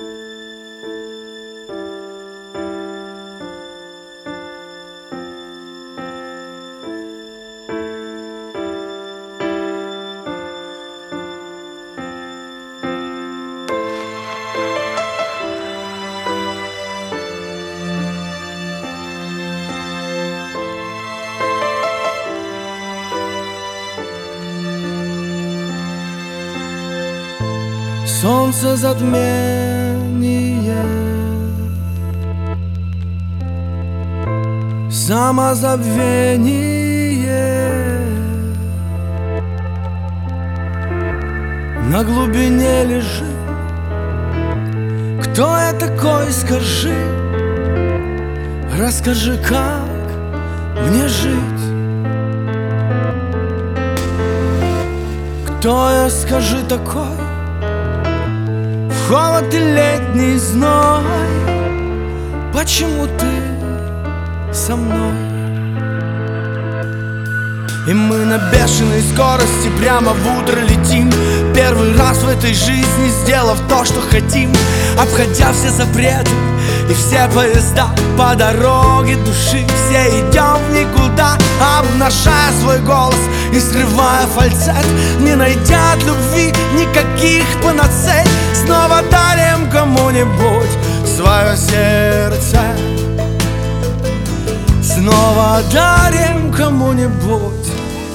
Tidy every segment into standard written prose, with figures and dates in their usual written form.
Солнце затмение, самозабвение. На глубине лежит. Кто я такой, скажи? Расскажи, как мне жить? Кто я, скажи, такой? В холод и летний зной, почему ты со мной? И мы на бешеной скорости прямо в утро летим, первый раз в этой жизни сделав то, что хотим, обходя все запреты и все поезда по дороге души. Все идем в никуда, обнажая свой голос и срывая фальцет, не найдя от любви никаких панацей. Снова дарим кому-нибудь свое сердце, снова дарим кому-нибудь.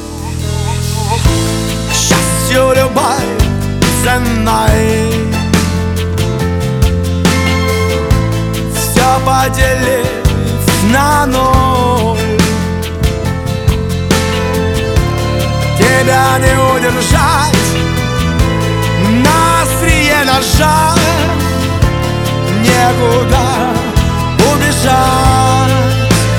К счастью, любой ценой все поделив на ноль. Тебя не удержать на острие ножа, некуда убежать.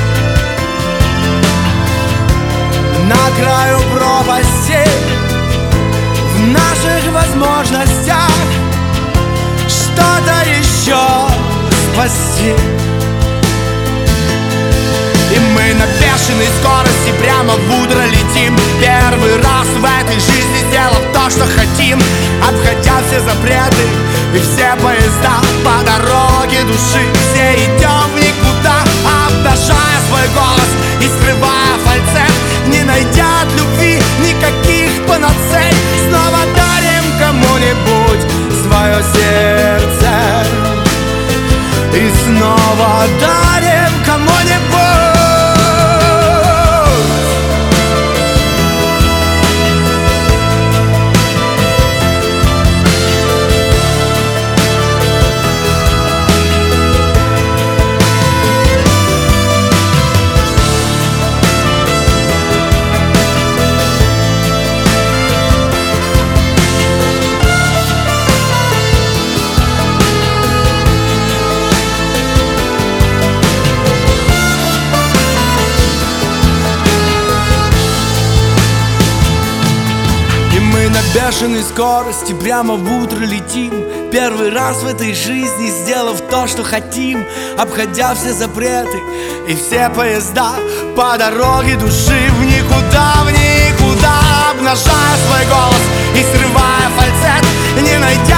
На краю пропасти в наших возможностях что-то еще спасти. И мы на бешеной скорости прямо в утро летим, первый раз в этой жизни сделав то, что хотим, обходя все запреты и все поезда по дороге души. Все идем в никуда, обнажая свой голос и скрывая фальцет, не найдя от любви никаких панацей. Снова дарим кому-нибудь свое сердце и снова дарим кому-нибудь. Бешеной скорости прямо в утро летим, первый раз в этой жизни сделав то, что хотим, обходя все запреты и все поезда по дороге души. В никуда, обнажая свой голос и срывая фальцет, не найдя